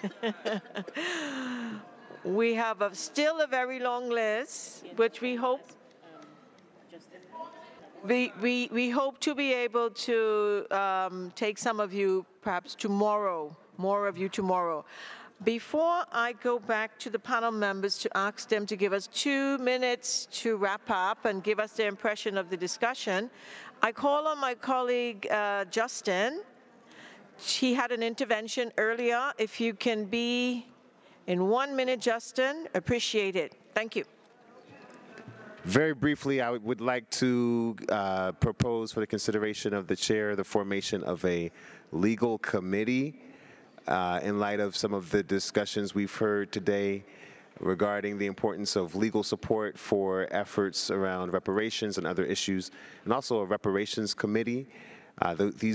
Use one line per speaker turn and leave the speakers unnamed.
We have still a very long list, which we hope we hope to be able to take some of you perhaps tomorrow, more of you tomorrow. Before I go back to the panel members to ask them to give us 2 minutes to wrap up and give us their impression of the discussion, I call on my colleague Justin. She had an intervention earlier. If you can be in 1 minute, Justin, appreciate it. Thank you.
Very briefly, I would like to propose for the consideration of the chair the formation of a legal committee in light of some of the discussions we've heard today regarding the importance of legal support for efforts around reparations and other issues, and also a reparations committee. These